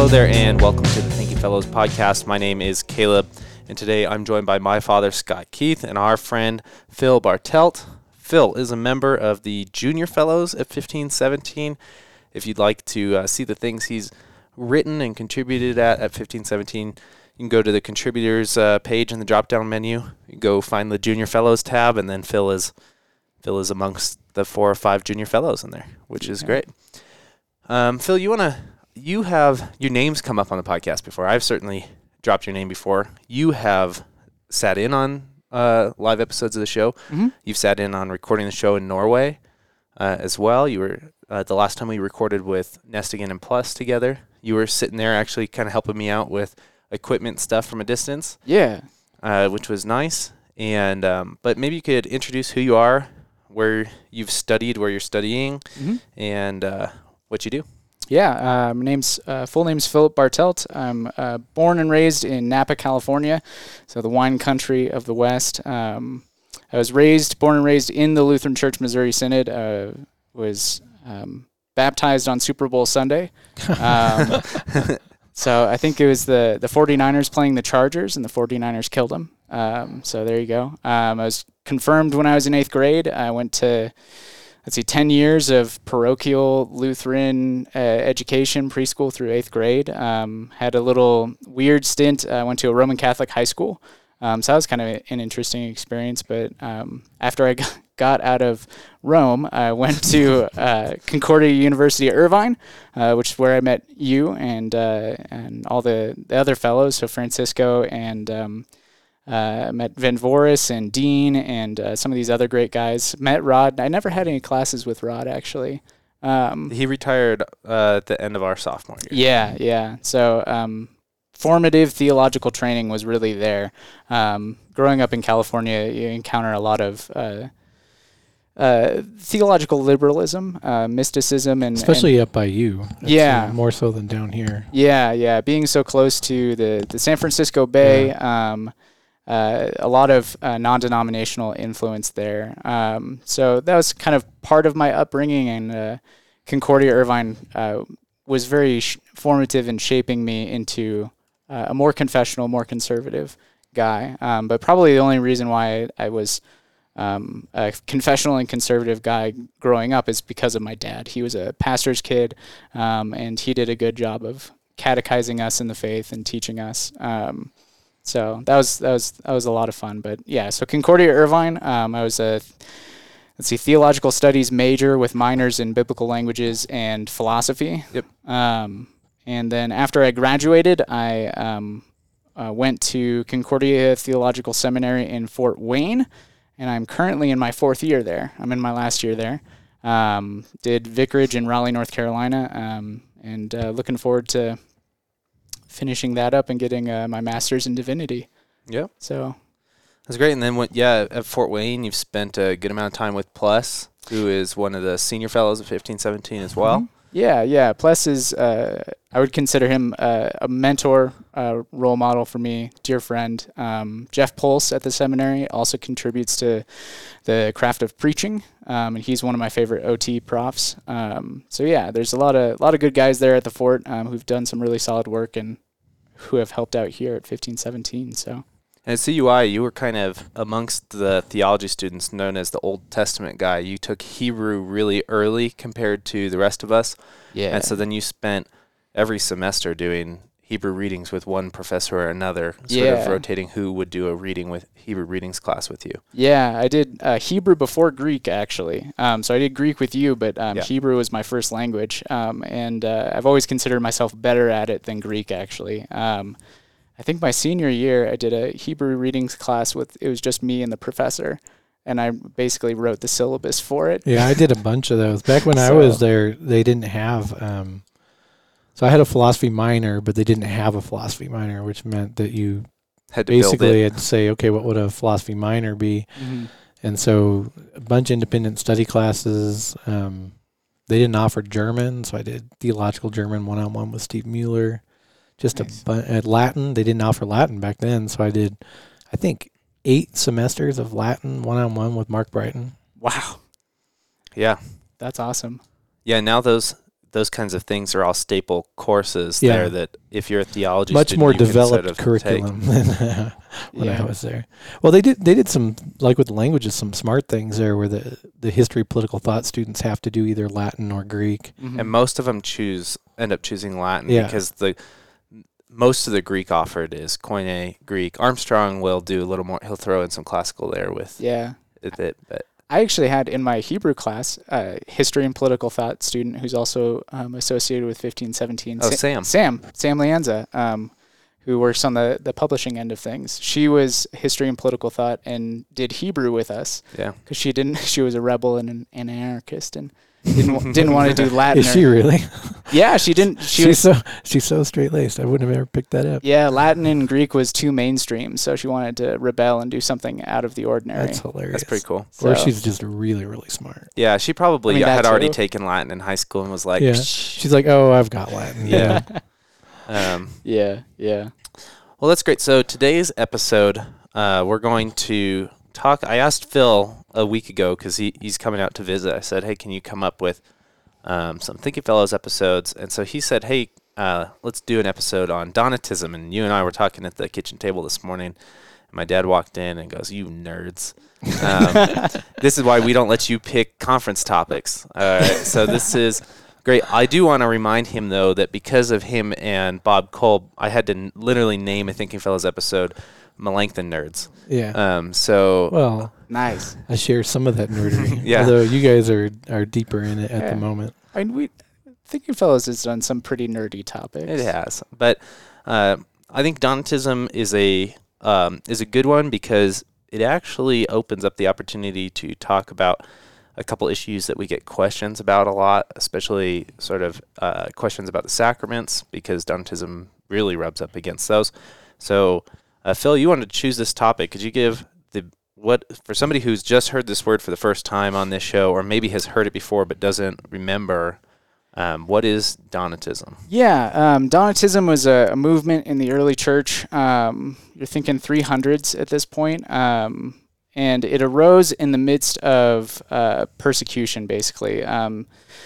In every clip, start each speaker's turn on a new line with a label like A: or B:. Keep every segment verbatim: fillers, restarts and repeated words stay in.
A: Hello there, and welcome to the Thank You Fellows podcast. My name is Caleb, and today I'm joined by my father, Scott Keith, and our friend, Phil Bartelt. Phil is a member of the Junior Fellows at fifteen seventeen. If you'd like to uh, see the things he's written and contributed at at fifteen seventeen, you can go to the contributors uh, page in the drop-down menu. You can go find the Junior Fellows tab, and then Phil is Phil is amongst the four or five Junior Fellows in there, which is great. Um, Phil, you want to... You have your names come up on the podcast before. I've certainly dropped your name before. You have sat in on uh, live episodes of the show.
B: Mm-hmm.
A: You've sat in on recording the show in Norway uh, as well. You were uh, the last time we recorded with Nestigan and Plus together. You were sitting there actually kind of helping me out with equipment stuff from a distance.
B: Yeah,
A: uh, which was nice. And um, but maybe you could introduce who you are, where you've studied, where you're studying,
B: mm-hmm.
A: and uh, what you do.
B: Yeah, uh, my name's uh, full name's Philip Bartelt. I'm uh, born and raised in Napa, California, so the wine country of the West. Um, I was raised, born and raised in the Lutheran Church Missouri Synod. Uh, was um, baptized on Super Bowl Sunday. Um, so I think it was the the 49ers playing the Chargers, and the 49ers killed them. Um, so there you go. Um, I was confirmed when I was in eighth grade. I went to Let's see, ten years of parochial Lutheran uh, education, preschool through eighth grade. Um, had a little weird stint. I uh, went to a Roman Catholic high school. Um, so that was kind of an interesting experience. But um, after I got out of Rome, I went to uh, Concordia University at Irvine, uh, which is where I met you and uh, and all the, the other fellows, so Francisco and... Um, Uh, met Van Voris and Dean and uh, some of these other great guys. Met Rod. I never had any classes with Rod, actually. Um,
A: he retired uh, at the end of our sophomore year.
B: Yeah, yeah. So um, formative theological training was really there. Um, growing up in California, you encounter a lot of uh, uh, theological liberalism, uh, mysticism, and
C: especially
B: and
C: up by you. That's
B: yeah,
C: uh, more so than down here.
B: Yeah, yeah. Being so close to the the San Francisco Bay.
C: Yeah.
B: Um, Uh, a lot of uh, non-denominational influence there. Um, so that was kind of part of my upbringing, and uh, Concordia Irvine uh, was very sh- formative in shaping me into uh, a more confessional, more conservative guy. Um, but probably the only reason why I, I was um, a confessional and conservative guy growing up is because of my dad. He was a pastor's kid, um, and he did a good job of catechizing us in the faith and teaching us. Um, So that was that was that was a lot of fun. But yeah, so Concordia Irvine, um, I was a let's see theological studies major with minors in biblical languages and philosophy.
A: Yep.
B: Um, and then after I graduated, I um, uh, went to Concordia Theological Seminary in Fort Wayne, and I'm currently in my fourth year there. I'm in my last year there. Um, did vicarage in Raleigh, North Carolina, um, and uh, looking forward to finishing that up and getting uh, my master's in divinity.
A: Yep.
B: So
A: that's great. And then, what, yeah, at Fort Wayne, you've spent a good amount of time with Plus, who is one of the senior fellows of fifteen seventeen as well.
B: Mm-hmm. Yeah, yeah. Plus is, uh, I would consider him uh, a mentor, uh, role model for me, dear friend. Um, Jeff Pulse at the seminary also contributes to the craft of preaching, um, and he's one of my favorite O T profs. Um, so yeah, there's a lot of a lot of good guys there at the fort um, who've done some really solid work and who have helped out here at fifteen seventeen. So.
A: And at C U I, you were kind of amongst the theology students known as the Old Testament guy. You took Hebrew really early compared to the rest of us.
B: Yeah.
A: And so then you spent every semester doing Hebrew readings with one professor or another, sort
B: yeah.
A: of rotating who would do a reading with Hebrew readings class with you.
B: Yeah, I did uh, Hebrew before Greek, actually. Um, so I did Greek with you, but um,
A: yeah.
B: Hebrew was my first language. Um, and uh, I've always considered myself better at it than Greek, actually. Um, I think my senior year, I did a Hebrew readings class with, it was just me and the professor, and I basically wrote the syllabus for it.
C: Yeah, I did a bunch of those. Back when so, I was there, they didn't have, um, so I had a philosophy minor, but they didn't have a philosophy minor, which meant that you
A: had to
C: basically had to say, okay, what would a philosophy minor be?
B: Mm-hmm.
C: And so a bunch of independent study classes. Um, they didn't offer German, so I did theological German one-on-one with Steve Mueller. Just nice. a bu- at Latin, they didn't offer Latin back then, so I did, I think, eight semesters of Latin one-on-one with Mark Brighton.
B: Wow.
A: Yeah.
B: That's awesome.
A: Yeah, now those those kinds of things are all staple courses
C: Yeah.
A: there that if you're a theology
C: Much
A: student,
C: more
A: you can
C: developed
A: sort of
C: curriculum than uh, when
B: Yeah.
C: I was there. Well, they did they did some, like with languages, some smart things there where the, the history, political thought students have to do either Latin or Greek.
B: Mhm.
A: And most of them choose end up choosing Latin
C: Yeah.
A: because the most of the Greek offered is Koine Greek. Armstrong will do a little more. He'll throw in some classical there with
B: Yeah.
A: it. But
B: I actually had in my Hebrew class a history and political thought student who's also um, associated with fifteen seventeen.
A: oh,
B: Sa-
A: Sam.
B: Sam, Sam Lianza, um, who works on the, the publishing end of things. She was history and political thought and did Hebrew with us
A: Yeah.
B: because she didn't. She was a rebel and an, an anarchist and didn't wa- didn't want to do Latin.
C: Is
B: or-
C: she really?
B: Yeah, she didn't. She
C: she's
B: was.
C: so she's so straight laced. I wouldn't have ever picked that up.
B: Yeah, Latin and Greek was too mainstream, so she wanted to rebel and do something out of the ordinary.
C: That's hilarious.
A: That's pretty cool.
C: Or
B: So-
C: she's just really, really smart.
A: Yeah, she probably
B: I mean, that
A: had already
B: too.
A: taken Latin in high school and was like,
C: Yeah.
A: "Psh."
C: She's like, oh, I've got Latin.
A: Yeah. um,
B: Yeah, yeah.
A: well, that's great. So today's episode, uh, we're going to talk. I asked Phil a week ago because he, he's coming out to visit. I said, hey, can you come up with um, some Thinking Fellows episodes? And so he said, hey, uh, let's do an episode on Donatism. And you and I were talking at the kitchen table this morning. And my dad walked in and goes, you nerds. Um, this is why we don't let you pick conference topics. All right, so this is great. I do want to remind him, though, that because of him and Bob Kolb, I had to n- literally name a Thinking Fellows episode Melanchthon Nerds.
C: Yeah.
A: Um, so
C: Well,
B: Nice.
C: I share some of that nerdery.
A: Yeah.
C: Although you guys are, are deeper in it at
B: Yeah.
C: the moment.
B: I mean, we Thinking Fellows has done some pretty nerdy topics.
A: it has. But uh, I think Donatism is a um, is a good one because it actually opens up the opportunity to talk about a couple issues that we get questions about a lot, especially sort of uh, questions about the sacraments, because Donatism really rubs up against those. So, uh, Phil, you wanted to choose this topic. Could you give the what for somebody who's just heard this word for the first time on this show, or maybe has heard it before but doesn't remember? Um, what is Donatism?
B: Yeah, um, Donatism was a, a movement in the early church. Um, you're thinking three hundreds at this point. Um, and it arose in the midst of uh, persecution, basically. Um,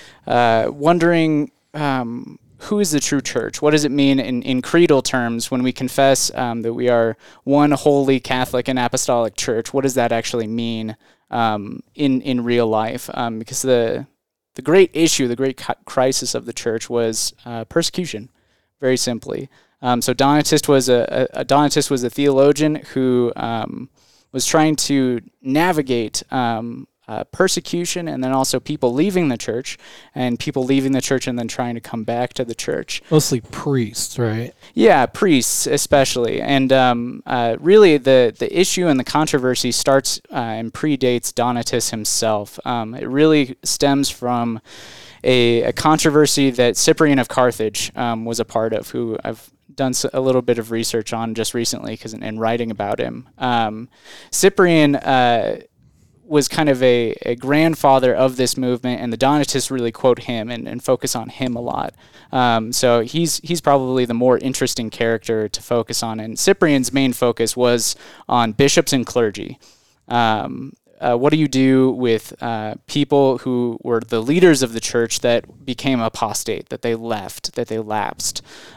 B: uh, wondering um, who is the true church? What does it mean in, in creedal terms when we confess um, that we are one holy Catholic and apostolic church? What does that actually mean um, in, in real life? Um, because the The great issue, the great cu- crisis of the church was uh, persecution, very simply. Um, so Donatist was a, a, a Donatist was a theologian who um, was trying to navigate um, uh, persecution and then also people leaving the church and people leaving the church and then trying to come back to the church.
C: Mostly priests, right?
B: Yeah, priests especially. And um, uh, really the, the issue and the controversy starts uh, and predates Donatus himself. Um, it really stems from a, a controversy that Cyprian of Carthage um, was a part of, who I've done a little bit of research on just recently because in, in writing about him. Um, Cyprian uh, was kind of a, a grandfather of this movement, and the Donatists really quote him and, and focus on him a lot. Um, so he's he's probably the more interesting character to focus on. And Cyprian's main focus was on bishops and clergy. Um, uh, what do you do with uh, people who were the leaders of the church that became apostate, that they left, that they lapsed?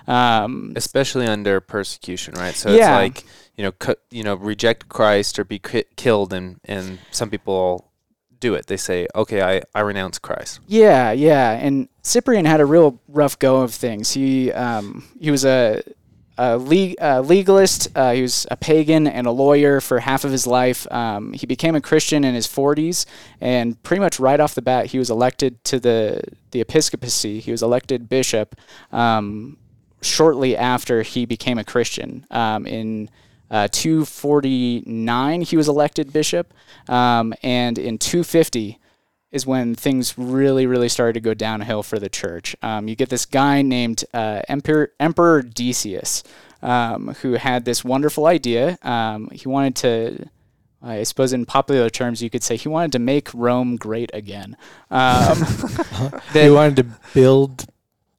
B: Um,
A: Especially under persecution, right? So
B: Yeah.
A: it's like, you know, cu- you know, reject Christ or be ki- killed, and, and some people do it. They say, okay, I, I renounce Christ.
B: Yeah, yeah, and Cyprian had a real rough go of things. He um, he was a, a, le- a legalist. Uh, he was a pagan and a lawyer for half of his life. Um, he became a Christian in his forties, and pretty much right off the bat, he was elected to the the episcopacy. He was elected bishop um, shortly after he became a Christian. Um, in Uh, two forty-nine, he was elected bishop, um, and in two fifty is when things really, really started to go downhill for the church. Um, you get this guy named uh, Emperor, Emperor Decius, um, who had this wonderful idea. Um, he wanted to, I suppose in popular terms, you could say he wanted to make Rome great again. Um,
C: They wanted to build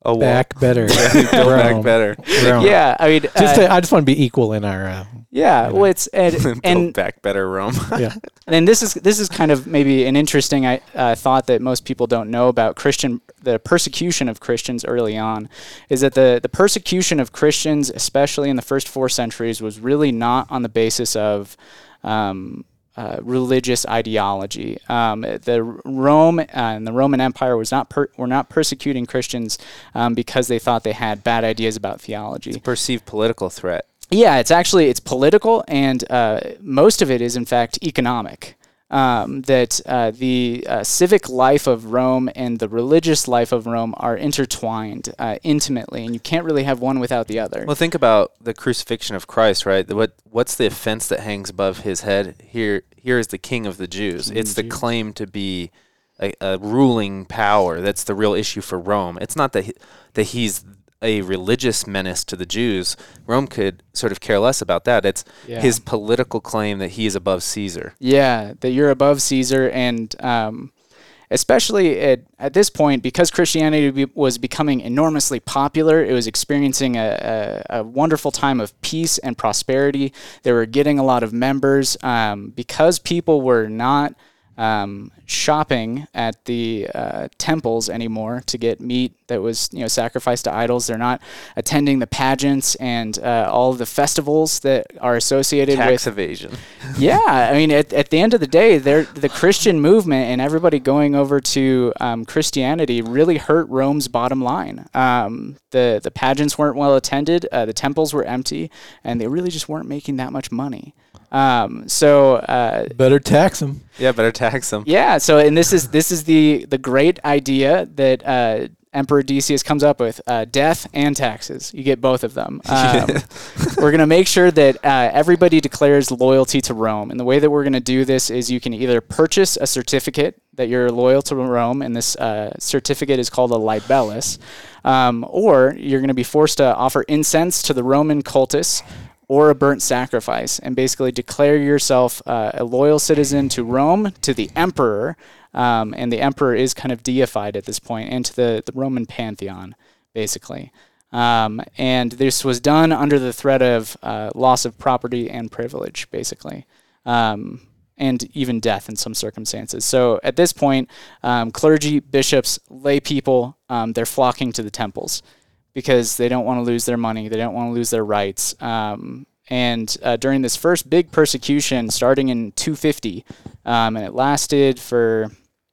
A: A what?
C: back better.
A: Build back
C: Rome.
A: better.
C: Rome.
B: Yeah, I mean,
C: Just
B: uh,
C: to, I just want to be equal in our. Uh,
B: yeah.
C: you
B: Well,
C: know.
B: it's and
A: Build
B: and
A: back better Rome.
C: yeah.
B: and this is this is kind of maybe an interesting uh, thought that most people don't know about Christian the persecution of Christians early on, is that the the persecution of Christians, especially in the first four centuries, was really not on the basis of um, uh, religious ideology. Um, the Rome uh, and the Roman Empire was not per- were not persecuting Christians um, because they thought they had bad ideas about theology.
A: Perceived political threat.
B: Yeah, it's actually it's political, and uh, most of it is in fact economic. Um, that uh, the uh, civic life of Rome and the religious life of Rome are intertwined uh, intimately, and you can't really have one without the other.
A: Well, think about the crucifixion of Christ, right? What what's the offense that hangs above his head? Here, here is the King of the Jews.
B: King
A: It's
B: of
A: the
B: the Jews.
A: claim to be a, a ruling power. That's the real issue for Rome. It's not that he, that he's a religious menace to the Jews. Rome could sort of care less about that. It's
B: Yeah.
A: his political claim that he is above Caesar.
B: Yeah, that you're above Caesar, and um, especially at, at this point, because Christianity be, was becoming enormously popular, it was experiencing a, a, a wonderful time of peace and prosperity. They were getting a lot of members um, because people were not um, shopping at the uh, temples anymore to get meat that was, you know, sacrificed to idols. They're not attending the pageants and uh, all of the festivals that are associated
A: Tax
B: with
A: evasion.
B: yeah, I mean, at, at the end of the day, they're, the Christian movement and everybody going over to um, Christianity really hurt Rome's bottom line. Um, the the pageants weren't well attended, uh, the temples were empty, and they really just weren't making that much money. Um, so uh,
C: Better tax them.
A: Yeah, better tax them.
B: yeah, so and this is this is the the great idea that uh, Emperor Decius comes up with: uh, death and taxes. You get both of them. Um, we're going to make sure that uh, everybody declares loyalty to Rome, and the way that we're going to do this is you can either purchase a certificate that you're loyal to Rome, and this uh, certificate is called a libellus, um, or you're going to be forced to offer incense to the Roman cultus or a burnt sacrifice, and basically declare yourself uh, a loyal citizen to Rome, to the emperor, um, and the emperor is kind of deified at this point, and to the, the Roman pantheon, basically. Um, and this was done under the threat of uh, loss of property and privilege, basically, um, and even death in some circumstances. So at this point, um, clergy, bishops, lay people, um, they're flocking to the temples, because they don't want to lose their money, they don't want to lose their rights. Um, and uh, during this first big persecution, starting in two fifty, um, and it lasted for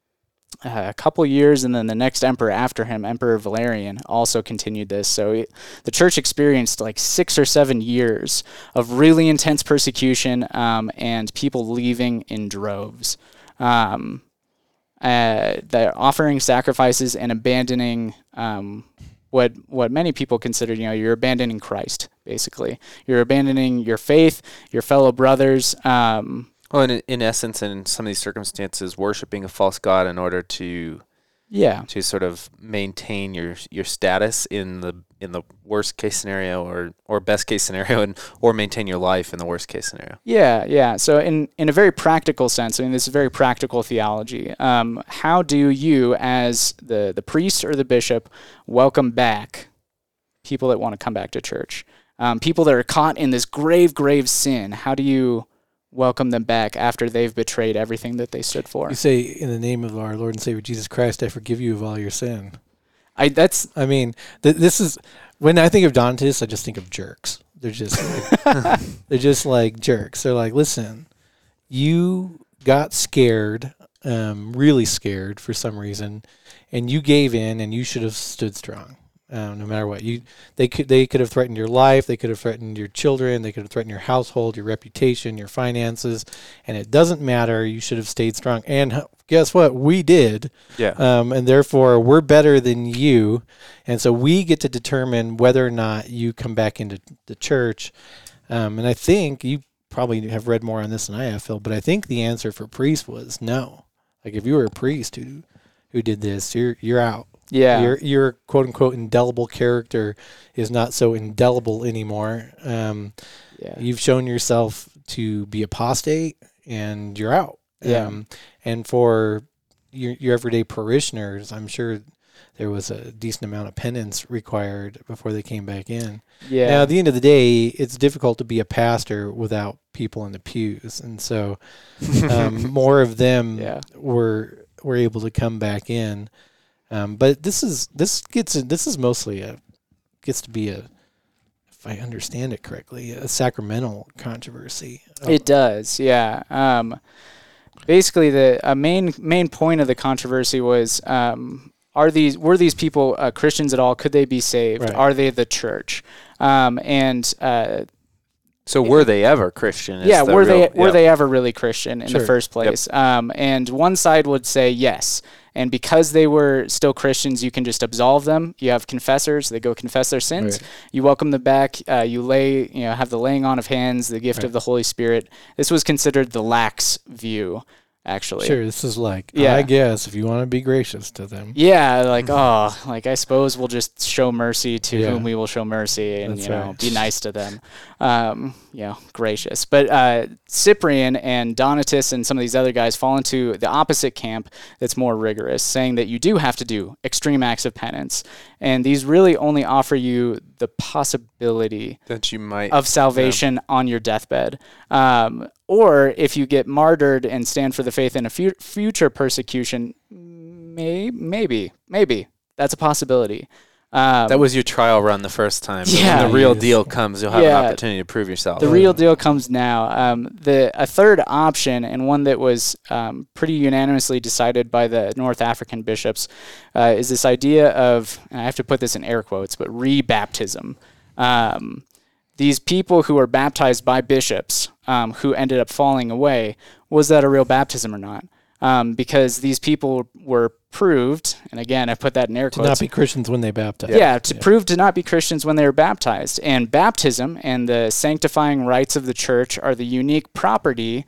B: uh, a couple years, and then the next emperor after him, Emperor Valerian, also continued this. So it, the church experienced like six or seven years of really intense persecution um, and people leaving in droves. Um, uh, they're offering sacrifices and abandoning um, what what many people consider, you know, you're abandoning Christ, basically. You're abandoning your faith, your fellow brothers. Um,
A: Well, in, in essence, in some of these circumstances, worshiping a false god in order to
B: yeah,
A: to sort of maintain your your status in the in the worst case scenario, or or best case scenario, and or maintain your life in the worst case scenario.
B: yeah, yeah. So in, in a very practical sense, I mean, this is very practical theology. Um, how do you, as the, the priest or the bishop, welcome back people that want to come back to church? Um, people that are caught in this grave, grave sin, how do you welcome them back after they've betrayed everything that they stood for?
C: You say, in the name of our Lord and Savior Jesus Christ, I forgive you of all your sin.
B: I that's
C: I mean, th- this is, when I think of Donatists, I just think of jerks. They're just like, they're just like jerks. They're like, listen, you got scared, um, really scared for some reason, and you gave in, and you should have stood strong. Um, no matter what, you they could they could have threatened your life, they could have threatened your children, they could have threatened your household, your reputation, your finances, and it doesn't matter. You should have stayed strong. And guess what? We did.
A: Yeah.
C: Um, and therefore, we're better than you, and so we get to determine whether or not you come back into the church. Um, and I think you probably have read more on this than I have, Phil, but I think the answer for priests was no. Like if you were a priest who who did this, you're you're out.
B: yeah.
C: Your your quote unquote indelible character is not so indelible anymore. Um,
B: yeah.
C: You've shown yourself to be apostate, and you're out.
B: Yeah.
C: Um, and for your your everyday parishioners, I'm sure there was a decent amount of penance required before they came back in.
B: Yeah.
C: Now, at the end of the day, it's difficult to be a pastor without people in the pews, and so um, more of them
B: Yeah.
C: were were able to come back in. Um, but this is this gets this is mostly a gets to be a, if I understand it correctly, a sacramental controversy.
B: It does, yeah. Um, basically, the a main main point of the controversy was: um, are these were these people uh, Christians at all? Could they be saved?
C: Right.
B: Are they the church? Um, and uh,
A: So were they ever Christian? is
B: yeah,
A: the
B: were they
A: real-
B: were
A: yeah.
B: they ever really Christian in
C: Sure.
B: the first place? Um, and one side would say yes, and because they were still Christians, you can just absolve them. You have confessors; they go confess their sins.
C: Right.
B: You welcome them back. Uh, you lay, you know, have the laying on of hands, the gift
C: Right.
B: of the Holy Spirit. This was considered the lax view, actually.
C: Sure, this is like,
B: Yeah.
C: I guess, if you want to be gracious to them.
B: Yeah, like oh, like I suppose we'll just show mercy to
C: Yeah.
B: whom we will show mercy, and
C: That's
B: you know,
C: right.
B: be nice to them. Um, you know, gracious. But uh, Cyprian and Donatus and some of these other guys fall into the opposite camp that's more rigorous, saying that you do have to do extreme acts of penance, and these really only offer you the possibility
A: that you might
B: of salvation on your deathbed. Um, or if you get martyred and stand for the faith in a fu- future persecution, may- maybe, maybe that's a possibility. Um,
A: That was your trial run the first time. But
B: Yeah.
A: when the real
C: Yes.
A: deal comes, you'll have
B: Yeah.
A: an opportunity to prove yourself.
B: the real deal comes now. Um, the a third option, and one that was um, pretty unanimously decided by the North African bishops, uh, is this idea of, and I have to put this in air quotes, but rebaptism. Um, these people who were baptized by bishops um, who ended up falling away, was that a real baptism or not? Um, because these people were proved, and again, I put that in air
C: To
B: quotes.
C: not be Christians when they baptize.
B: Yeah, to prove to not be Christians when they were baptized. And baptism and the sanctifying rites of the church are the unique property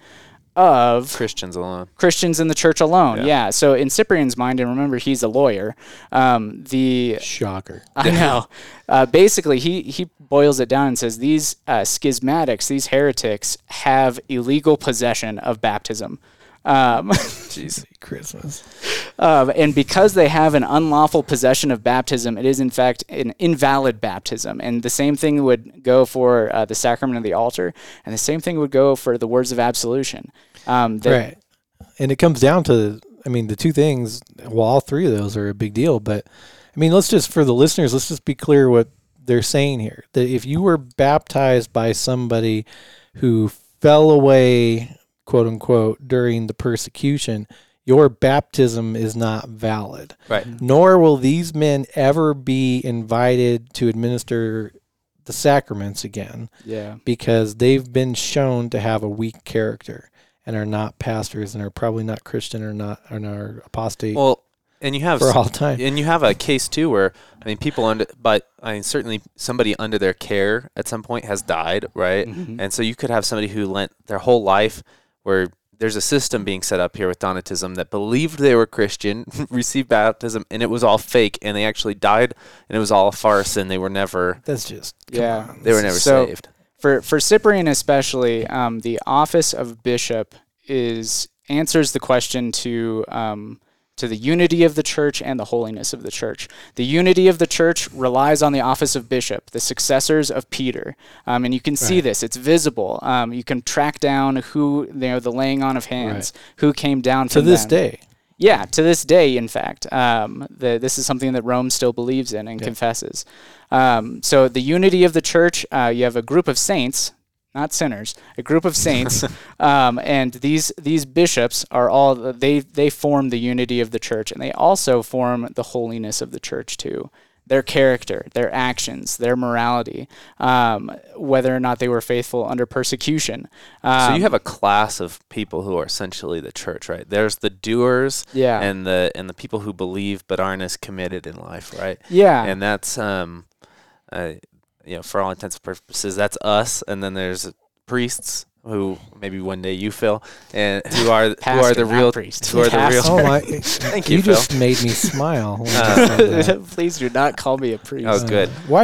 B: of
A: Christians alone.
B: Christians in the church alone.
A: Yeah.
B: Yeah. So in Cyprian's mind, and remember he's a lawyer, um, the
C: Shocker.
B: I know. Uh, basically, he, he boils it down and says these uh, schismatics, these heretics, have illegal possession of baptism. Um,
C: Jeez, Christmas.
B: Um, and because they have an unlawful possession of baptism, it is in fact an invalid baptism. And the same thing would go for uh, the sacrament of the altar, and the same thing would go for the words of absolution. Um, that,
C: Right. And it comes down to, I mean, the two things, well, all three of those are a big deal. But, I mean, let's just, for the listeners, let's just be clear what they're saying here. That if you were baptized by somebody who fell away, quote unquote, during the persecution, your baptism is not valid.
A: Right.
C: Nor will these men ever be invited to administer the sacraments again,
B: yeah.
C: because they've been shown to have a weak character and are not pastors and are probably not Christian or not and are apostate
A: Well, and you have
C: for
A: s-
C: all time.
A: and you have a case too where I mean people under, but I mean certainly somebody under their care at some point has died, right?
B: Mhm.
A: And so you could have somebody who lent their whole life, where there's a system being set up here with Donatism that believed they were Christian, received baptism, and it was all fake, and they actually died, and it was all a farce, and they were never
C: That's just, come
B: Yeah.
C: on.
A: they were never
B: So-
A: saved.
B: For for Cyprian especially, um, the office of bishop is answers the question to um, to the unity of the church and the holiness of the church. The unity of the church relies on the office of bishop, the successors of Peter, um, and you can see
C: Right.
B: this. It's visible. Um, you can track down who, you know, the laying on of hands, who came down
C: To
B: from
C: this
B: them.
C: day.
B: Yeah, to this day, in fact, um, the, this is something that Rome still believes in and
C: Yeah.
B: confesses. Um, so the unity of the church, uh, you have a group of saints, not sinners, a group of saints, um, and these these bishops are all they they form the unity of the church, and they also form the holiness of the church too. Their character, their actions, their morality, um, whether or not they were faithful under persecution. Um,
A: So you have a class of people who are essentially the church, right? There's the doers
B: yeah,
A: and the and the people who believe but aren't as committed in life, right?
B: yeah,
A: And that's um uh, you know, for all intents and purposes, that's us. And then there's priests who maybe one day you Phil, and who are who are
B: Pastor,
A: the
B: not
A: real
B: priest.
A: who are the real.
B: Pastor.
C: Oh my!
A: Thank
C: you
A: you, Phil.
C: just made me smile. when you
A: Uh,
C: said that.
B: Please do not call me a priest.
A: That was good.
C: Uh, why not?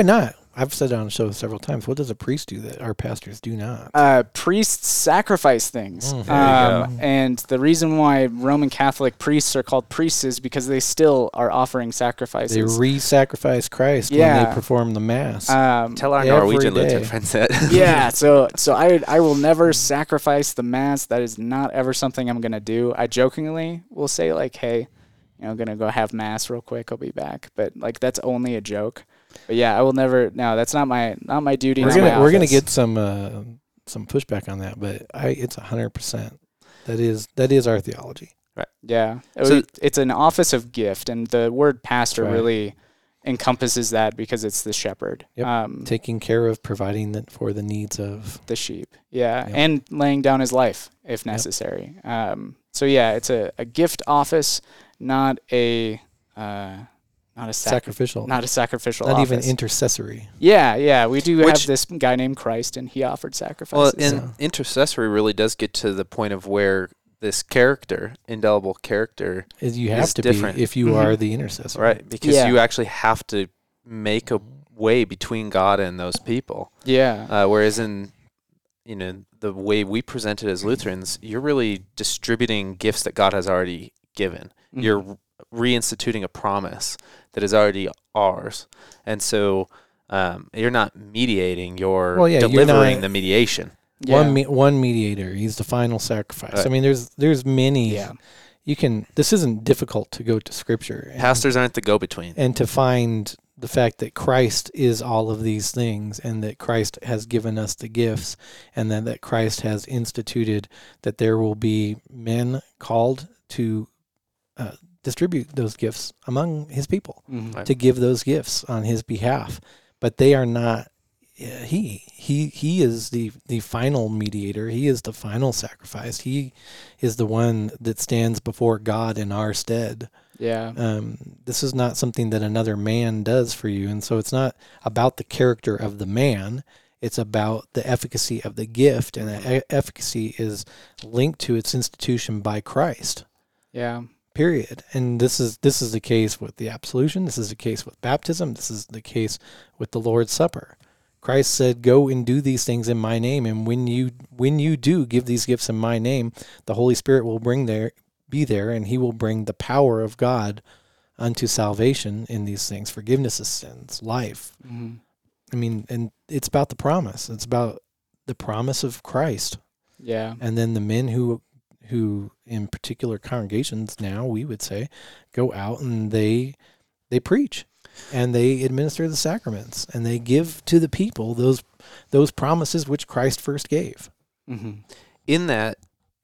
C: I've said it on the show several times. What does a priest do that our pastors do not?
B: Uh, priests sacrifice things.
C: Mm,
A: there you
B: um, and the reason why Roman Catholic priests are called priests is because they still are offering sacrifices.
C: They re-sacrifice Christ when
B: Yeah.
C: they perform the Mass.
B: um,
A: Tell our
C: Every
A: Norwegian
C: day.
A: Lutheran friends that.
B: yeah, so so I I will never sacrifice the Mass. That is not ever something I'm going to do. I jokingly will say, like, hey, you know, I'm going to go have Mass real quick. I'll be back. But, like, that's only a joke. But yeah, I will never. No, that's not my not my duty.
C: we're
B: not
C: gonna
B: my
C: we're gonna
B: office.
C: get some uh, some pushback on that, but I it's a hundred percent. That is that is our theology.
B: Yeah, It
A: So-
B: would- it's an office of gift, and the word pastor
C: Right.
B: really encompasses that because it's the shepherd,
C: Yep.
B: um,
C: Taking care of providing that for the needs of.
B: the sheep. Yeah,
C: Yep.
B: and laying down his life if necessary. Um, so yeah, it's a, a gift office, not a uh, not a sac-
C: Sacrificial.
B: not a sacrificial
C: Not
B: office.
C: even intercessory.
B: yeah, yeah, we do
A: Which-
B: have this guy named Christ, and he offered
A: Well,
B: sacrifices.
A: and
C: So-
A: intercessory really does get to the point of where this character, indelible character,
C: Is you have
A: It's
C: to
A: different.
C: be if you
B: Mhm.
C: are the intercessor.
A: right? Because
B: Yeah.
A: you actually have to make a way between God and those people.
B: yeah,
A: Uh, whereas in, you know, the way we present it as Lutherans, you're really distributing gifts that God has already given.
B: Mhm.
A: You're reinstituting a promise that is already ours, and so um, you're not mediating. You're
C: Well, yeah, you're
A: delivering
C: not-
A: the mediation.
B: yeah.
C: One me- one mediator. He's the final sacrifice.
A: Right.
C: I mean, there's there's many.
B: Yeah.
C: You can. This isn't difficult to go to Scripture and,
A: Pastors aren't the go-between.
C: and to find the fact that Christ is all of these things, and that Christ has given us the gifts, and then that Christ has instituted that there will be men called to uh, distribute those gifts among His people,
B: Mhm.
A: Right.
C: to give those gifts on His behalf, but they are not. Yeah, he he he is the the final mediator. He is the final sacrifice. He is the one that stands before God in our stead.
B: yeah,
C: Um, this is not something that another man does for you, and so it's not about the character of the man. It's about the efficacy of the gift, and that e- efficacy is linked to its institution by Christ.
B: yeah,
C: Period. And this is this is the case with the absolution. This is the case with baptism. This is the case with the Lord's Supper. Christ said, "Go and do these things in my name." And when you when you do give these gifts in my name, the Holy Spirit will bring there be there, and He will bring the power of God unto salvation in these things, forgiveness of sins, life.
B: Mhm.
C: I mean, and it's about the promise. It's about the promise of Christ.
B: yeah,
C: And then the men who who in particular congregations now, we would say, go out and they they preach and they administer the sacraments and they give to the people those those promises which Christ first gave.
B: Mhm.
A: In that,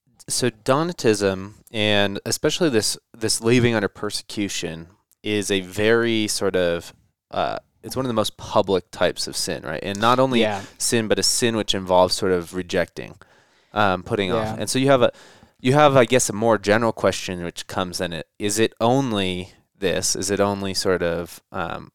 A: so Donatism, and especially this this leaving under persecution, is a very sort of uh, it's one of the most public types of sin, right? And not only
B: yeah,
A: sin, but a sin which involves sort of rejecting, um, putting
B: Yeah.
A: off. And so you have a you have, I guess, a more general question which comes in it: is it only this? Is it only sort of um,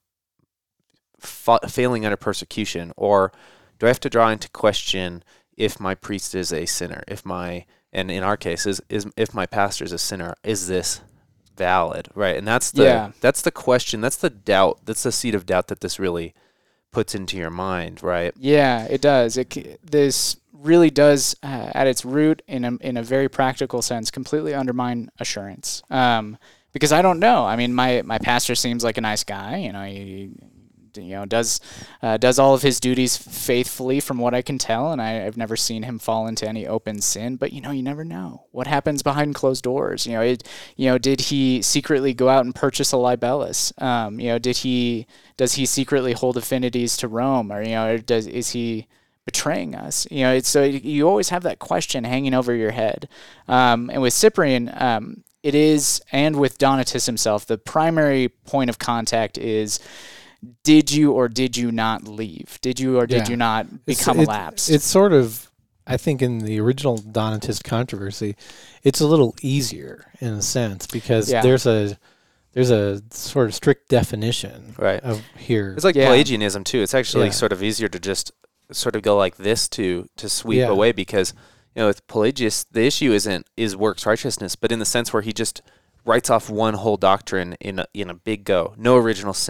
A: fa- failing under persecution, or do I have to draw into question if my priest is a sinner? If my and in our case is, is if my pastor is a sinner, is this valid? Right, and that's the
B: Yeah.
A: that's the question. That's the doubt. That's the seed of doubt that this really puts into your mind, right?
B: yeah. It does. It c- this really does, uh, at its root, in a in a very practical sense, completely undermine assurance. Um, because I don't know. I mean, my my pastor seems like a nice guy. You know, he you know does uh, does all of his duties faithfully, from what I can tell, and I, I've never seen him fall into any open sin. But you know, you never know what happens behind closed doors. You know, it. You know, did he secretly go out and purchase a libellus? Um, you know, did he does he secretly hold affinities to Rome, or you know, or does is he betraying us? You know, it's so you always have that question hanging over your head. Um, and with Cyprian, um, it is, and with Donatus himself, the primary point of contact is: did you or did you not leave? Did you or did
C: Yeah.
B: you not
C: It's-
B: become
C: it-
B: elapsed?
C: It's sort of, I think, in the original Donatist controversy, it's a little easier in a sense because
B: Yeah.
C: there's a there's a sort of strict definition
A: Right.
C: of here.
A: It's like
B: Yeah.
A: Pelagianism too. It's actually
C: Yeah.
A: sort of easier to just sort of go like this to to sweep
C: Yeah.
A: away, because you know with Pelagius the issue isn't is works righteousness, but in the sense where he just writes off one whole doctrine in a, in a big go, no original sin.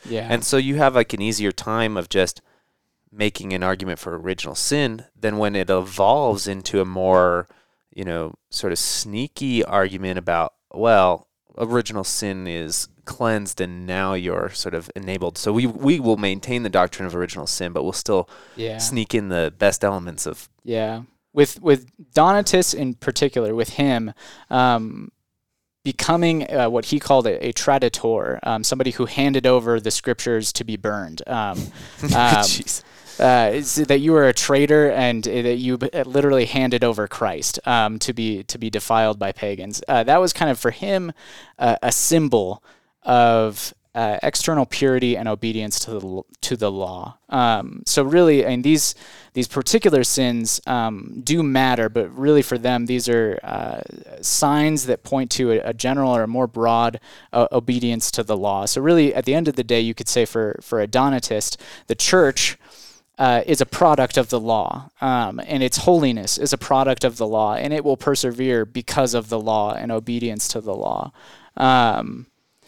B: Yeah.
A: And so you have like an easier time of just making an argument for original sin than when it evolves into a more, you know, sort of sneaky argument about, well, original sin is cleansed and now you're sort of enabled. So we we will maintain the doctrine of original sin, but we'll still
B: yeah.
A: sneak in the best elements of.
B: Yeah. With with Donatus in particular, with him um, becoming uh, what he called a, a traditor, um, somebody who handed over the scriptures to be burned. Um, um, Uh, is that you were a traitor and uh, that you literally handed over Christ um, to be to be defiled by pagans. Uh, that was kind of for him uh, a symbol of uh, external purity and obedience to the to the law. Um, so really, I mean, these these particular sins um, do matter, but really for them, these are uh, signs that point to a, a general or a more broad uh, obedience to the law. So really, at the end of the day, you could say for for a Donatist, the church Uh, is a product of the law, um, and its holiness is a product of the law, and it will persevere because of the law and obedience to the law. Um,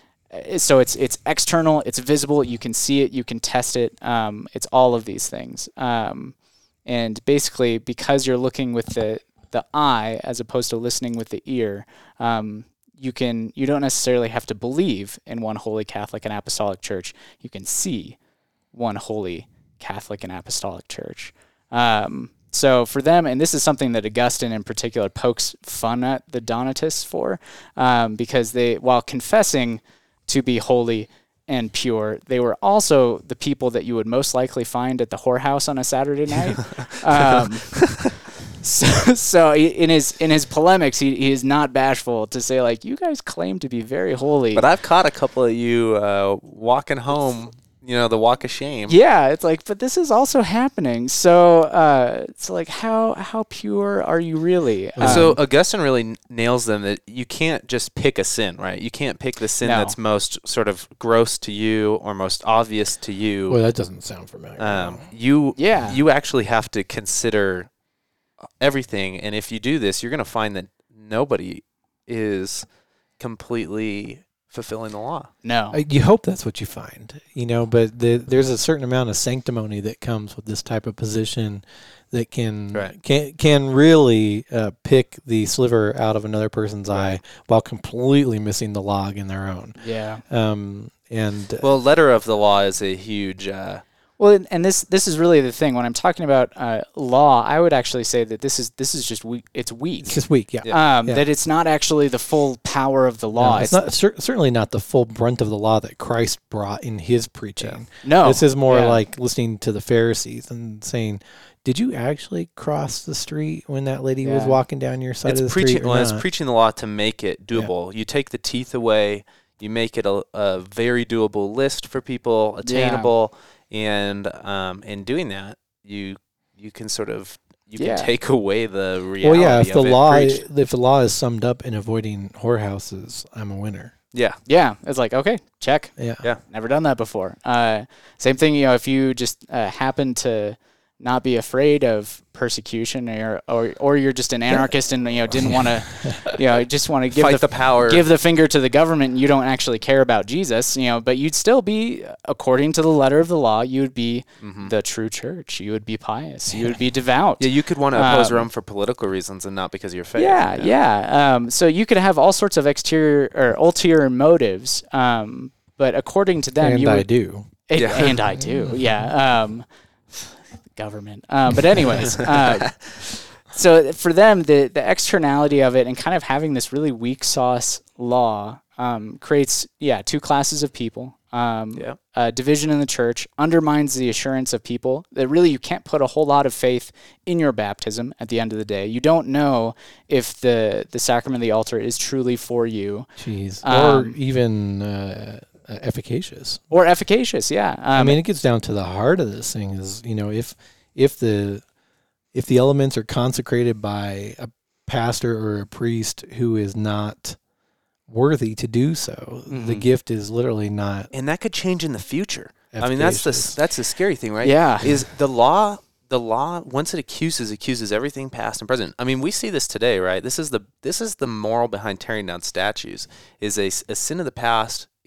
B: so it's it's external, it's visible, you can see it, you can test it, um, it's all of these things. Um, and basically, because you're looking with the, the eye as opposed to listening with the ear, um, you can you don't necessarily have to believe in one holy Catholic and Apostolic Church. You can see one holy Catholic and Apostolic Church. Um, so for them, and this is something that Augustine in particular pokes fun at the Donatists for, um, because they, while confessing to be holy and pure, they were also the people that you would most likely find at the whorehouse on a Saturday night. um, so, so in his in his polemics, he, he is not bashful to say, like, you guys claim to be very holy.
A: But I've caught a couple of you uh, walking home. You know, the walk of shame.
B: Yeah, it's like, but this is also happening. So uh, it's like, how how pure are you really?
A: Um, so Augustine really n- nails them that you can't just pick a sin, right? You can't pick the sin
B: No.
A: that's most sort of gross to you or most obvious to you.
C: Well, that doesn't sound familiar.
A: Um, you
B: Yeah.
A: you actually have to consider everything, and if you do this, you're going to find that nobody is completely fulfilling the law.
B: No.
C: Uh, You hope that's what you find, you know, but the, there's a certain amount of sanctimony that comes with this type of position that can
A: Right.
C: can can really uh, pick the sliver out of another person's eye while completely missing the log in their own.
B: Yeah.
C: Um, and uh,
A: Well, letter of the law is a huge... Uh,
B: Well, and- and this this is really the thing. When I'm talking about uh, law, I would actually say that this is this is just weak. It's weak.
C: it's just weak, yeah.
B: Um,
C: Yeah.
B: That it's not actually the full power of the law.
C: No, it's not cer- certainly not the full brunt of the law that Christ brought in his preaching.
B: no.
C: This is more
B: Yeah.
C: like listening to the Pharisees and saying, "Did you actually cross the street when that lady was
B: Yeah.
C: walking down your side
A: it's
C: of the
A: preaching.
C: street?" or
A: Well, it's
C: not?"
A: preaching the law to make it doable. You take the teeth away. You make it a, a very doable list for people, attainable. And um, in doing that, you you can sort of you
B: Yeah.
A: can take away the reality.
C: Well, yeah. If the
A: of it
C: law
A: preached.
C: if the law is summed up in avoiding whorehouses, I'm a winner.
A: yeah,
B: Yeah. It's like, okay, check.
C: Yeah.
A: Yeah.
B: Never done that before. Uh, same thing, you know, if you just uh, happen to not be afraid of persecution, or or, or you're just an anarchist and you know didn't want to, you know, just want to give
A: fight
B: the,
A: the power.
B: give the finger to the government, and you don't actually care about Jesus, you know, but you'd still be, according to the letter of the law, you would be
A: Mhm.
B: the true church. You would be pious. You would be devout.
A: Yeah, you could want to oppose
B: Um,
A: Rome for political reasons and not because of your faith.
B: Yeah, yeah. Um, so you could have all sorts of exterior or ulterior motives, um, but according to them,
C: And
B: you
C: I
B: would,
C: do.
B: It-
A: Yeah.
B: and I do, yeah. Um, government. Uh, but anyways, uh, so for them, the, the externality of it and kind of having this really weak sauce law um, creates, yeah, two classes of people. Um,
A: Yeah.
B: uh, division in the church undermines the assurance of people that really you can't put a whole lot of faith in your baptism at the end of the day. You don't know if the, the sacrament of the altar is truly for you.
C: Jeez.
B: Um,
C: or even uh, uh, efficacious.
B: Or efficacious, yeah. Um,
C: I mean, it gets down to the heart of this thing is, you know, if if the if the elements are consecrated by a pastor or a priest who is not worthy to do so, the
B: Mhm.
C: gift is literally not.
A: And that could change in the future. I mean, that's the s-
C: efficacious.
A: that's the scary thing, right?
B: Yeah.
A: Is the law the law once it accuses accuses everything past and present. I mean, we see this today, right? This is the this is the moral behind tearing down statues. Is a, s- a sin of the past is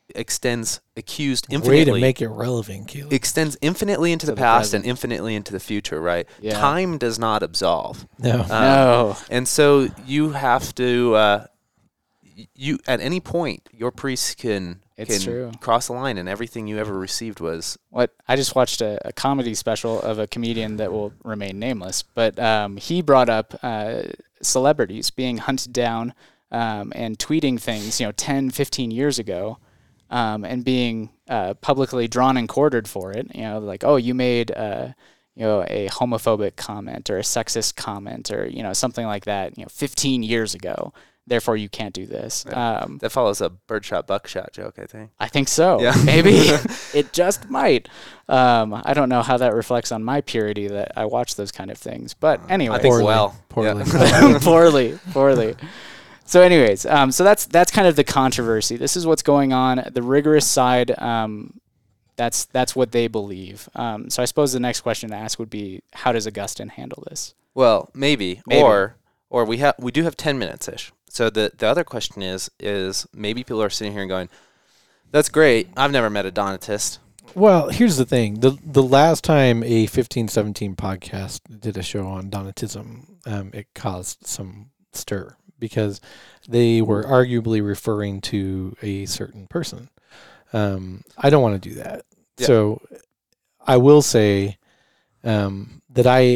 A: extends accused
C: Way
A: infinitely.
C: to make it relevant, Caleb.
A: Extends infinitely into the
B: the
A: past
B: present.
A: and infinitely into the future, right?
B: Yeah.
A: Time does not absolve.
C: No.
A: Um,
B: No.
A: And so you have to, uh, y- you at any point, your priest can
B: It's
A: can
B: true.
A: cross the line, and everything you ever received was
B: What I just watched a, a comedy special of a comedian that will remain nameless, but um, he brought up uh, celebrities being hunted down um, and tweeting things, you know, ten, fifteen years ago, um, and being uh, publicly drawn and quartered for it. You know, like, oh, you made uh, you know a homophobic comment or a sexist comment or you know something like that, you know, fifteen years ago. Therefore, you can't do this.
A: Yeah.
B: Um,
A: that follows a birdshot buckshot joke, I think.
B: I think so.
A: Yeah.
B: Maybe it just might. Um, I don't know how that reflects on my purity that I watch those kind of things. But anyway,
A: I think
C: Poorly.
A: well,
C: Poorly.
A: Yeah.
B: poorly, poorly. So, anyways, um, so that's that's kind of the controversy. This is what's going on. The rigorous side. Um, that's that's what they believe. Um, so, I suppose the next question to ask would be, how does Augustine handle this?
A: Well, maybe,
B: Maybe.
A: or or we have we do have ten minutes ish. So the the other question is is maybe people are sitting here and going, "That's great. I've never met a Donatist."
C: Well, here's the thing. The the last time a fifteen seventeen podcast did a show on Donatism, um, it caused some stir because they were arguably referring to a certain person. Um, I don't want to do that.
A: Yeah.
C: So I will say um, that I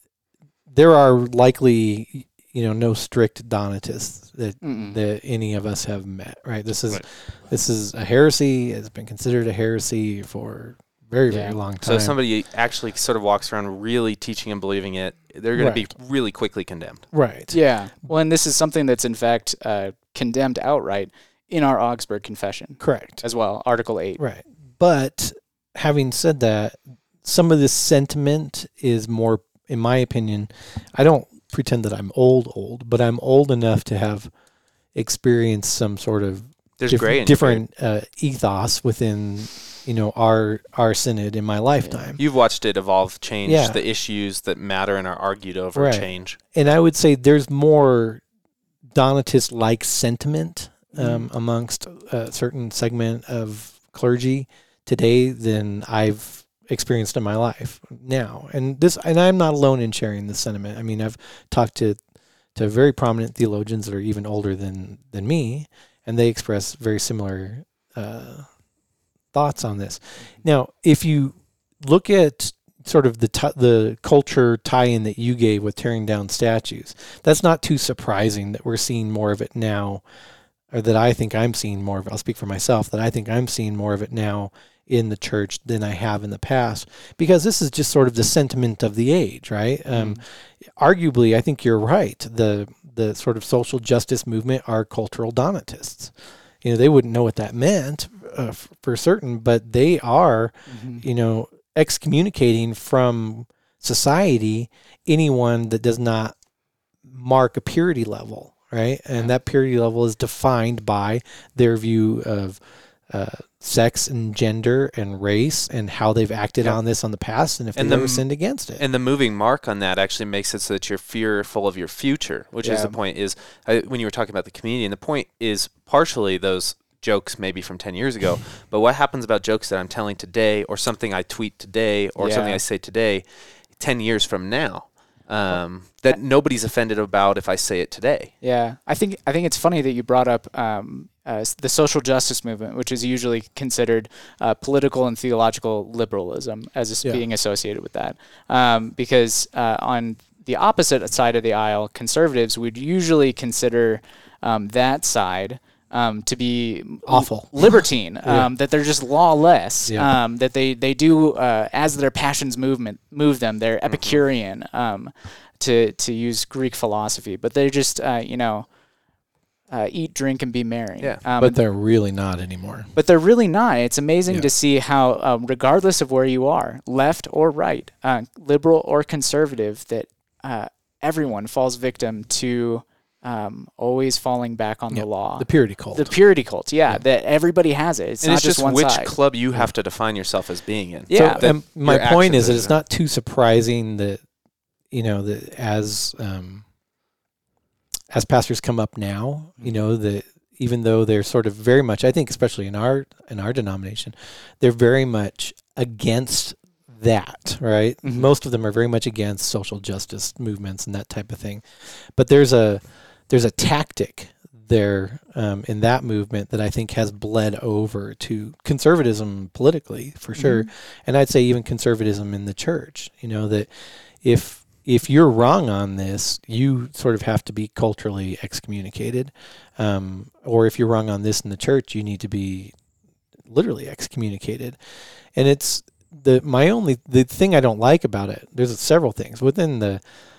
C: there are likely, you know, no strict Donatists that
B: Mm-mm.
C: that any of us have met, right? This is
A: Right.
C: this is a heresy. It's been considered a heresy for a very,
B: Yeah.
C: very long time.
A: So if somebody actually sort of walks around really teaching and believing it, they're going to be really quickly condemned.
C: right.
B: Yeah. Well, and this is something that's in fact uh, condemned outright in our Augsburg Confession
C: Correct.
B: as well, Article eight.
C: Right. But having said that, some of this sentiment is more, in my opinion, I don't pretend that I'm old, old, but I'm old enough to have experienced some sort of
A: There's
C: diff-
A: gray in
C: different uh, ethos within, you know, our our synod in my lifetime.
A: You've watched it evolve, change,
C: Yeah.
A: the issues that matter and are argued over
C: Right.
A: change.
C: And I would say there's more Donatist-like sentiment um, amongst a certain segment of clergy today than I've experienced in my life now. And this, and I'm not alone in sharing this sentiment. I mean, I've talked to to very prominent theologians that are even older than than me, and they express very similar uh, thoughts on this. Now, if you look at sort of the t- the culture tie-in that you gave with tearing down statues, that's not too surprising that we're seeing more of it now, or that I think I'm seeing more of it. I'll speak for myself, that I think I'm seeing more of it now in the church than I have in the past, because this is just sort of the sentiment of the age, right? Um, arguably, I think you're right. The the sort of social justice movement are cultural Donatists. You know, they wouldn't know what that meant uh, f- for certain, but they are,
B: Mhm.
C: you know, excommunicating from society anyone that does not mark a purity level, right? And
B: Yeah.
C: that purity level is defined by their view of uh, sex and gender and race and how they've acted
A: Yeah.
C: on this on the past and if
A: And
C: they've
A: the
C: ever
A: m-
C: sinned against it.
A: And the moving mark on that actually makes it so that you're fearful of your future, which is
B: Yeah.
A: the point is, I, when you were talking about the comedian, the point is partially those jokes maybe from ten years ago, but what happens about jokes that I'm telling today or something I tweet today or something
B: Yeah.
A: I say today ten years from now um, that nobody's offended about if I say it today.
B: Yeah, I think I think it's funny that you brought up um, uh, s- the social justice movement, which is usually considered uh, political and theological liberalism, as is
C: Yeah.
B: being associated with that, um, because uh, on the opposite side of the aisle, conservatives would usually consider um, that side um, to be
C: Awful.
B: libertine,
C: Yeah.
B: um, that they're just lawless,
C: Yeah.
B: um, that they they do uh, as their passions movement move them. They're
C: Mm-hmm.
B: Epicurean, um, to to use Greek philosophy, but they just uh, you know uh, eat, drink, and be merry.
A: Yeah.
B: um,
C: but they're really not anymore.
B: but they're really not. It's amazing
C: Yeah.
B: to see how, um, regardless of where you are, left or right, uh, liberal or conservative, that uh, everyone falls victim to um, always falling back on
C: Yeah.
B: the law.
C: The purity cult.
B: The purity cult, yeah,
C: Yeah.
B: that everybody has it. It's
A: and
B: not
A: it's just,
B: one
A: which
B: side.
A: club you have to define yourself as being in.
B: Yeah.
C: So,
A: That
C: um, my
A: your
C: point
A: actions
C: is that
A: are
C: it's
A: that.
C: not too surprising that, you know, that as um, as pastors come up now, you know, that even though they're sort of very much, I think, especially in our in our denomination, they're very much against that, right?
B: Mhm.
C: Most of them are very much against social justice movements and that type of thing. But there's a there's a tactic there um, in that movement that I think has bled over to conservatism politically, for sure.
B: Mhm.
C: And I'd say even conservatism in the church, you know, that if if you're wrong on this, you sort of have to be culturally excommunicated. Um, or if you're wrong on this in the church, you need to be literally excommunicated. And it's the my only the thing I don't like about it, there's several things within the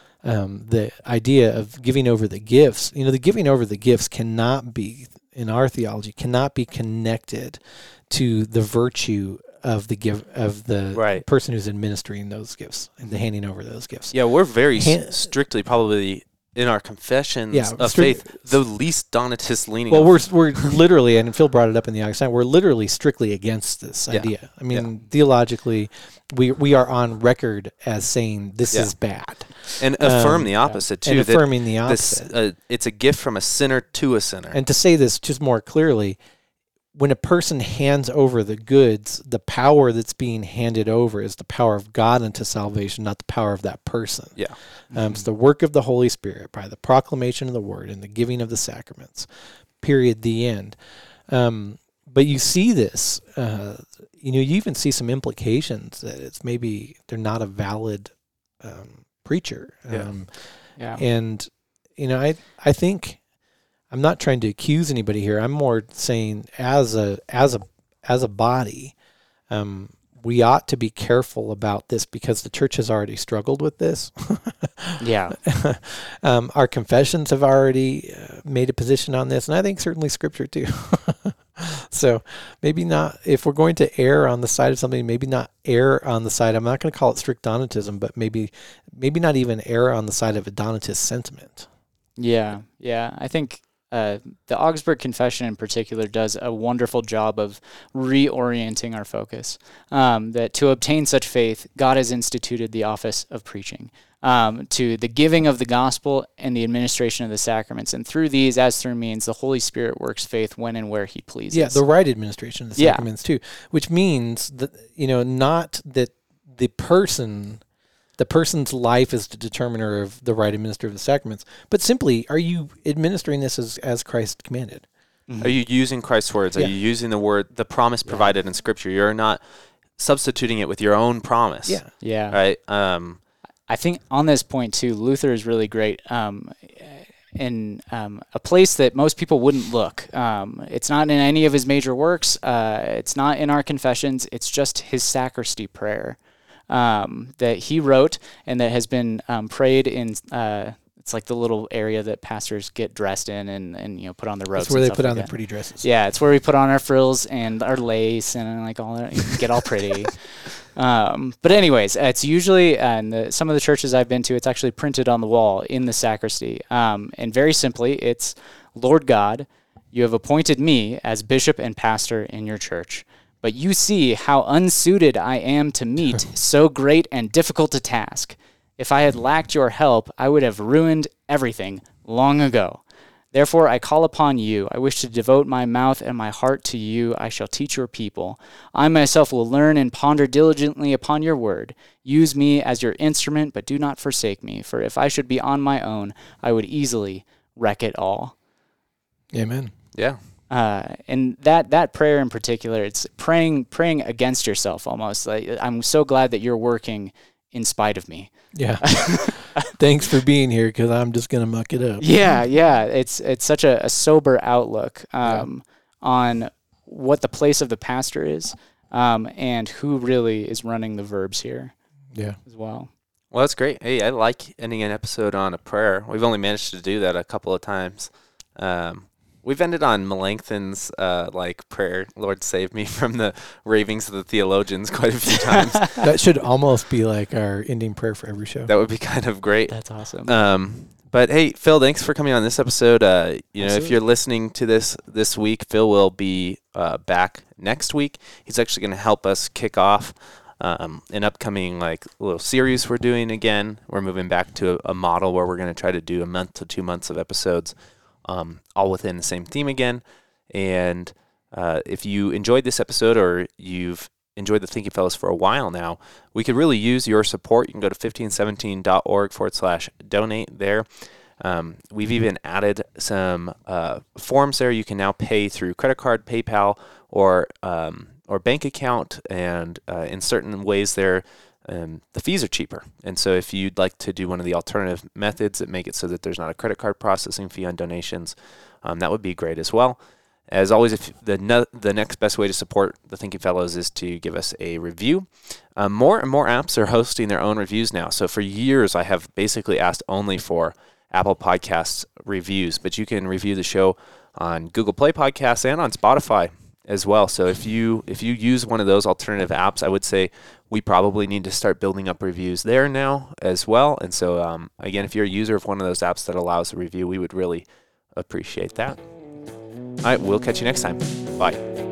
C: um, the idea of giving over the gifts. You know, the giving over the gifts cannot be, in our theology, cannot be connected to the virtue of the give of the
A: Right.
C: person who's administering those gifts and the handing over those gifts.
A: Yeah, we're very s-
C: Han-
A: strictly probably in our confessions
C: Yeah,
A: of
C: strict-
A: faith, the least Donatist leaning.
C: Well,
A: of-
C: we're we're literally, and Phil brought it up in the Augustine, we're literally strictly against this
A: Yeah.
C: idea. I mean, theologically, we we are on record as saying this
A: Yeah.
C: is bad,
A: and affirm
C: um,
A: the opposite too.
C: and
A: that
C: affirming the
A: this,
C: opposite.
A: uh, it's a gift from a sinner to a sinner.
C: And to say this just more clearly, when a person hands over the goods, the power that's being handed over is the power of God unto salvation, not the power of that person.
A: Yeah.
C: Um, it's the work of the Holy Spirit by the proclamation of the word and the giving of the sacraments. Period. The end. Um, but you see this, uh, you know, you even see some implications that it's maybe they're not a valid um, preacher.
A: Yeah.
C: Um,
B: Yeah.
C: and, you know, I I think I'm not trying to accuse anybody here. I'm more saying as a as a as a body, um, we ought to be careful about this because the church has already struggled with this.
B: Yeah.
C: um, our confessions have already uh, made a position on this, and I think certainly Scripture too. So maybe not, if we're going to err on the side of something, maybe not err on the side, I'm not going to call it strict Donatism, but maybe maybe not even err on the side of a Donatist sentiment.
B: Yeah, yeah. I think uh, the Augsburg Confession in particular does a wonderful job of reorienting our focus. Um, that to obtain such faith, God has instituted the office of preaching, um, to the giving of the gospel and the administration of the sacraments. And through these, as through means, the Holy Spirit works faith when and where he pleases.
C: Yeah, the right administration of the
B: Yeah.
C: sacraments too, which means that, you know, not that the person, the person's life is the determiner of the right administrator of the sacraments, but simply, are you administering this as, as Christ commanded?
A: Are you using Christ's words? Are
C: Yeah.
A: you using the word, the promise provided in Scripture? You're not substituting it with your own promise.
C: Yeah.
B: Yeah.
A: Right. Um,
B: I think on this point too, Luther is really great um, in um, a place that most people wouldn't look. Um, it's not in any of his major works. Uh, it's not in our confessions. It's just his sacristy prayer um, that he wrote and that has been um, prayed in. Uh, it's like the little area that pastors get dressed in and, and you know put on their robes.
C: That's where
B: and
C: they
B: stuff
C: put
B: like
C: on
B: that.
C: the pretty dresses.
B: Yeah, it's where we put on our frills and our lace and like all that, get all pretty. um, but anyways, it's usually uh, in the, some of the churches I've been to, it's actually printed on the wall in the sacristy. Um, and very simply, it's, Lord God, you have appointed me as bishop and pastor in your church. But you see how unsuited I am to meet so great and difficult a task. If I had lacked your help, I would have ruined everything long ago. Therefore, I call upon you. I wish to devote my mouth and my heart to you. I shall teach your people. I myself will learn and ponder diligently upon your word. Use me as your instrument, but do not forsake me. For if I should be on my own, I would easily wreck it all.
C: Amen.
A: yeah.
B: Uh, and that, that prayer in particular, it's praying praying against yourself almost. Like, I'm so glad that you're working in spite of me.
C: Yeah. Thanks for being here because I'm just going to muck it up.
B: Yeah, yeah. It's it's such a, a sober outlook um, on what the place of the pastor is um, and who really is running the verbs here
C: Yeah.
B: as well.
A: Well, that's great. Hey, I like ending an episode on a prayer. We've only managed to do that a couple of times. Um, we've ended on Melanchthon's uh, like prayer, Lord save me, from the ravings of the theologians quite a few times.
C: That should almost be like our ending prayer for every show.
A: That would be kind of great.
B: That's awesome.
A: Um, but hey, Phil, thanks for coming on this episode. Uh, you know, if
B: Absolutely.
A: you're listening to this this week, Phil will be uh, back next week. He's actually going to help us kick off um, an upcoming like little series we're doing again. We're moving back to a, a model where we're going to try to do a month to two months of episodes um, all within the same theme again. And uh, if you enjoyed this episode or you've enjoyed the Thinking Fellows for a while now, we could really use your support. You can go to fifteen seventeen dot org forward slash donate there. Um, we've even added some uh, forms there. You can now pay through credit card, PayPal, or um, or bank account, and uh, in certain ways there, um, the fees are cheaper. And so if you'd like to do one of the alternative methods that make it so that there's not a credit card processing fee on donations, um, that would be great as well. As always, if the ne- the next best way to support the Thinking Fellows is to give us a review. Um, more and more apps are hosting their own reviews now. So for years, I have basically asked only for Apple Podcasts reviews, but you can review the show on Google Play Podcasts and on Spotify as well. So if you if you use one of those alternative apps, I would say we probably need to start building up reviews there now as well. And so um, again, if you're a user of one of those apps that allows a review, we would really appreciate that. All right, we'll catch you next time. Bye.